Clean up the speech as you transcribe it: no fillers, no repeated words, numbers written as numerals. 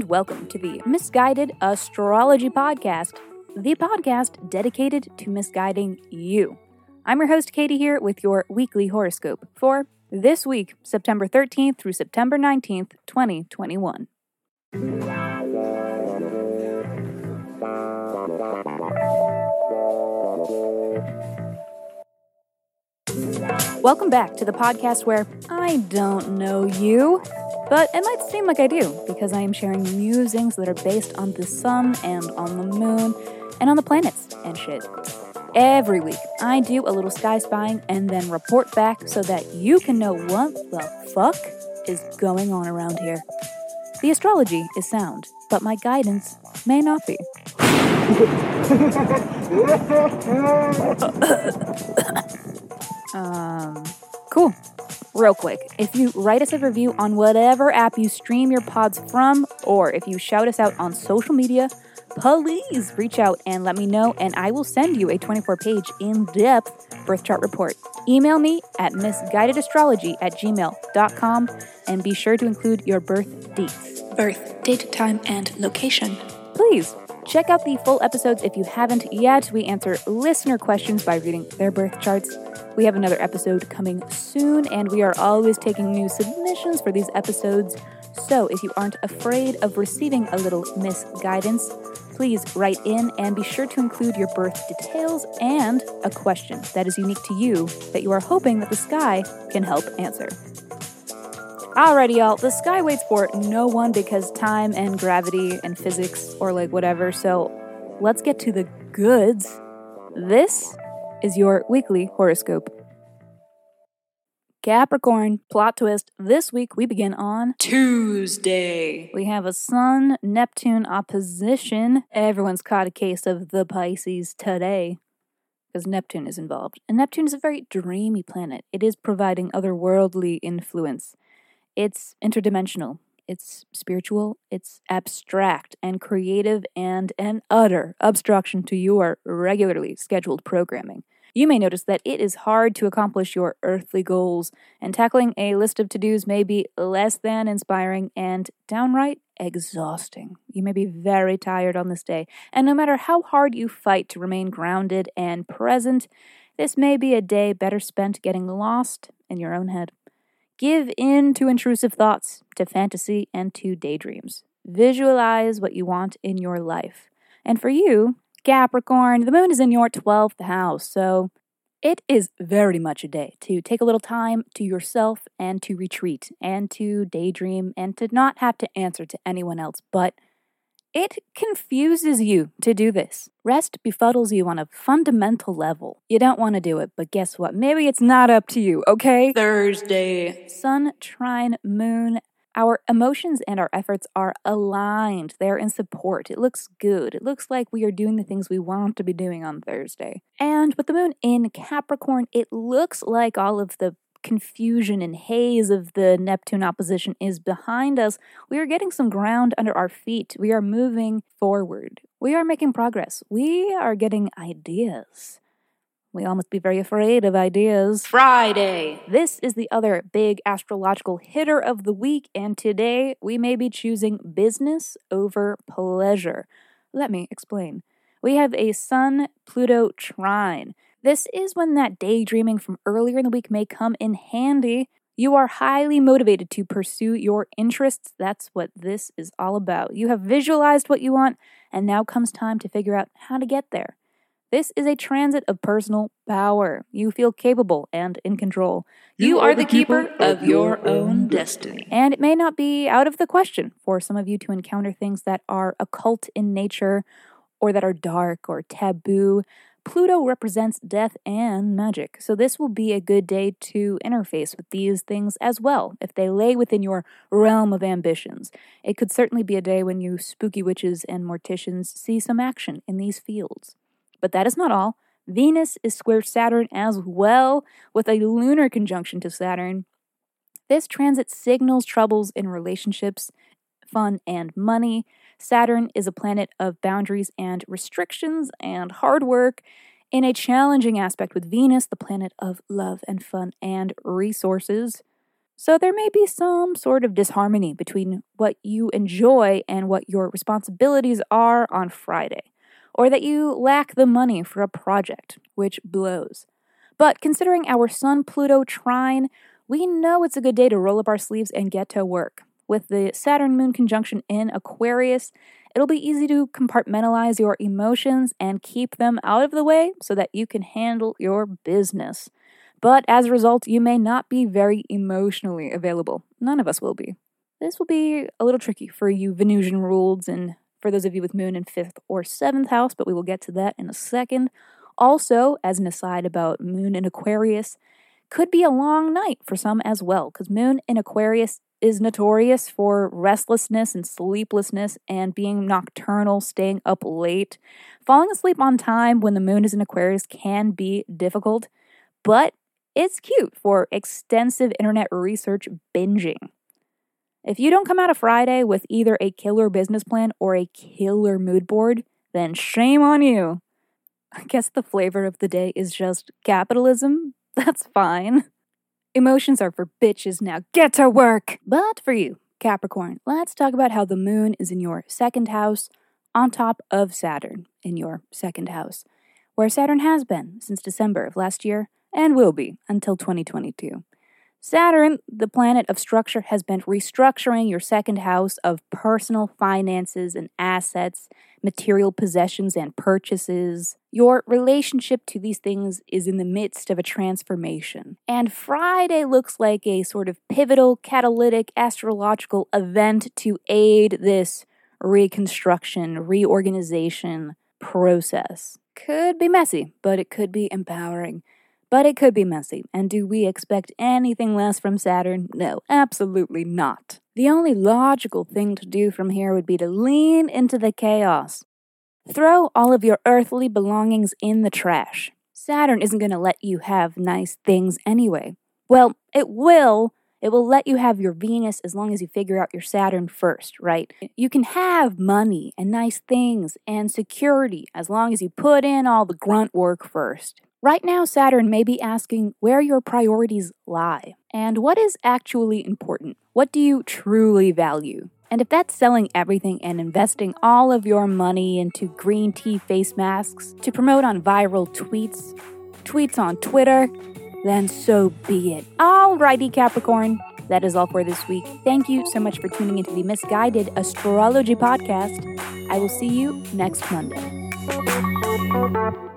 welcome to the Misguided Astrology Podcast, the podcast dedicated to misguiding you. I'm your host, Katie, here with your weekly horoscope for this week, September 13th through September 19th, 2021. Welcome back to the podcast where I don't know you, but it might seem like I do because I am sharing musings that are based on the sun and on the moon and on the planets and shit. Every week, I do a little sky spying and then report back so that you can know what the fuck is going on around here. The astrology is sound, but my guidance may not be. Cool. Real quick, if you write us a review on whatever app you stream your pods from, or if you shout us out on social media, please reach out and let me know, and I will send you a 24-page in-depth birth chart report. Email me at misguidedastrology@gmail.com and be sure to include your birth dates. Birth, date, time, and location. Please check out the full episodes if you haven't yet. We answer listener questions by reading their birth charts. We have another episode coming soon, and we are always taking new submissions for these episodes. So if you aren't afraid of receiving a little misguidance, please write in and be sure to include your birth details and a question that is unique to you that you are hoping that the sky can help answer. Alrighty, y'all, the sky waits for no one because time and gravity and physics or whatever, so let's get to the goods. This is your weekly horoscope. Capricorn, plot twist, this week we begin on Tuesday. We have a Sun-Neptune opposition. Everyone's caught a case of the Pisces today because Neptune is involved. And Neptune is a very dreamy planet. It is providing otherworldly influence. It's interdimensional. It's spiritual, it's abstract and creative and an utter obstruction to your regularly scheduled programming. You may notice that it is hard to accomplish your earthly goals, and tackling a list of to-dos may be less than inspiring and downright exhausting. You may be very tired on this day, and no matter how hard you fight to remain grounded and present, this may be a day better spent getting lost in your own head. Give in to intrusive thoughts, to fantasy, and to daydreams. Visualize what you want in your life. And for you, Capricorn, the moon is in your 12th house, so it is very much a day to take a little time to yourself and to retreat and to daydream and to not have to answer to anyone else, but it confuses you to do this. Rest befuddles you on a fundamental level. You don't want to do it, but guess what? Maybe it's not up to you, okay? Thursday. Sun, trine, moon. Our emotions and our efforts are aligned. They're in support. It looks good. It looks like we are doing the things we want to be doing on Thursday. And with the moon in Capricorn, it looks like all of the confusion and haze of the Neptune opposition is behind us. We are getting some ground under our feet. We are moving forward. We are making progress. We are getting ideas. We all must be very afraid of ideas. Friday. This is the other big astrological hitter of the week, and today we may be choosing business over pleasure. Let me explain. We have a Sun-Pluto trine. This is when that daydreaming from earlier in the week may come in handy. You are highly motivated to pursue your interests. That's what this is all about. You have visualized what you want, and now comes time to figure out how to get there. This is a transit of personal power. You feel capable and in control. You are the keeper of your own destiny. And it may not be out of the question for some of you to encounter things that are occult in nature or that are dark or taboo. Pluto represents death and magic, so this will be a good day to interface with these things as well, if they lay within your realm of ambitions. It could certainly be a day when you spooky witches and morticians see some action in these fields. But that is not all. Venus is square Saturn as well, with a lunar conjunction to Saturn. This transit signals troubles in relationships, fun, and money. Saturn is a planet of boundaries and restrictions and hard work. In a challenging aspect with Venus, the planet of love and fun and resources. So there may be some sort of disharmony between what you enjoy and what your responsibilities are on Friday, or that you lack the money for a project, which blows. But considering our Sun-Pluto trine, we know it's a good day to roll up our sleeves and get to work. With the Saturn-Moon conjunction in Aquarius, it'll be easy to compartmentalize your emotions and keep them out of the way so that you can handle your business. But as a result, you may not be very emotionally available. None of us will be. This will be a little tricky for you Venusian ruleds and for those of you with Moon in 5th or 7th house, but we will get to that in a second. Also, as an aside about Moon in Aquarius, could be a long night for some as well, because Moon in Aquarius is notorious for restlessness and sleeplessness and being nocturnal, staying up late. Falling asleep on time when the Moon is in Aquarius can be difficult, but it's cute for extensive internet research binging. If you don't come out of Friday with either a killer business plan or a killer mood board, then shame on you. I guess the flavor of the day is just capitalism. That's fine. Emotions are for bitches now. Get to work! But for you, Capricorn, let's talk about how the Moon is in your 2nd house on top of Saturn in your 2nd house, where Saturn has been since December of last year and will be until 2022. Saturn, the planet of structure, has been restructuring your 2nd house of personal finances and assets, material possessions and purchases. Your relationship to these things is in the midst of a transformation. And Friday looks like a sort of pivotal, catalytic, astrological event to aid this reconstruction, reorganization process. Could be messy, but it could be empowering. But it could be messy, and do we expect anything less from Saturn? No, absolutely not. The only logical thing to do from here would be to lean into the chaos. Throw all of your earthly belongings in the trash. Saturn isn't going to let you have nice things anyway. Well, it will. It will let you have your Venus as long as you figure out your Saturn first, right? You can have money and nice things and security as long as you put in all the grunt work first. Right now, Saturn may be asking where your priorities lie and what is actually important. What do you truly value? And if that's selling everything and investing all of your money into green tea face masks to promote on viral tweets on Twitter, then so be it. Alrighty, Capricorn. That is all for this week. Thank you so much for tuning into the Misguided Astrology Podcast. I will see you next Monday.